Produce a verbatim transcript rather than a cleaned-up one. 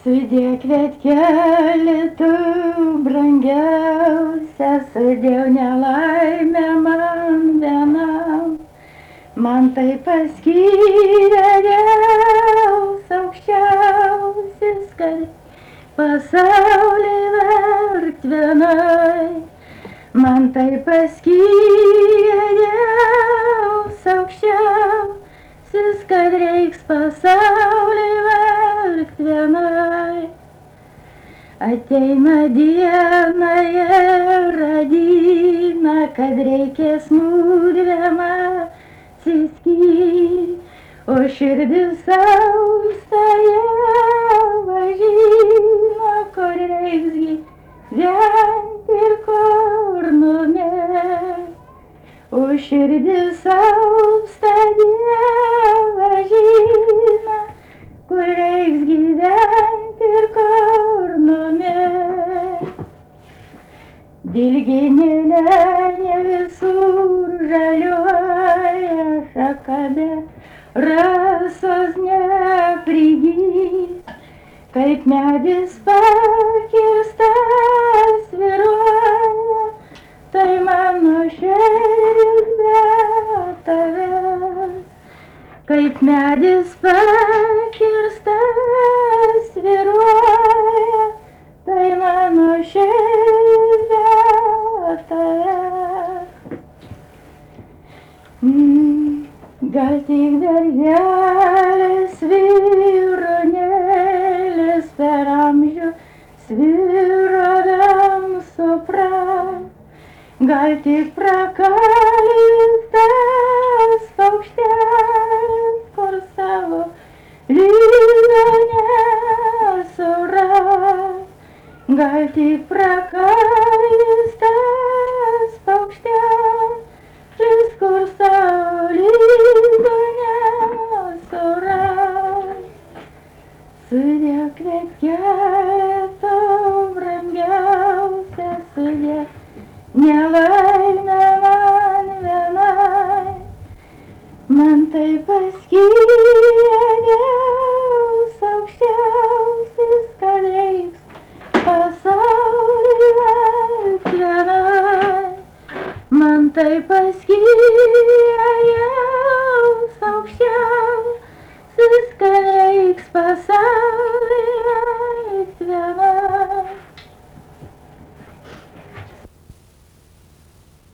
Sudėk vietkelį tu brangiausia, sudėjau nelaimę man vienam. Man tai paskyrė Dievas aukščiausias, kad pasaulį verkt vienai. Man tai paskyrė Dievas aukščiausias, kad reiks pasaulį verkt vienai. Ateina diena ir ateina, kad reikės mudviem atsiskyrti, o širdis austa jau žino, kur reiks gyventi ir kur numirti. O širdis austa jau žino, kur reiks gyventi ir kur numirti. Dilgėlė ne visur žaliuoja šaka, bet rasos neprigys. Kaip medis pakirstas svyruoja, tai mano širdis be tavęs. Kaip medis pakirstas svyruoja, tai mano širdis be tavęs. Mm, gal tik darželis svyronėlis per amžių svyrodam supras. Gal tik prakaltas paukštelis, kur savo lizdo nesuras. Gal tik prakaltas paukštelis, kur savo lizdo nesuras. Sudėk vietkelį tu brangiausia, sudėk nelaimę man vienai. Man tai paskyrė Dievas aukščiausias, kad reiks pasaulį verkt vienai. Man tai paskyrė Dievas aukščiausias, kad reiks pasaulį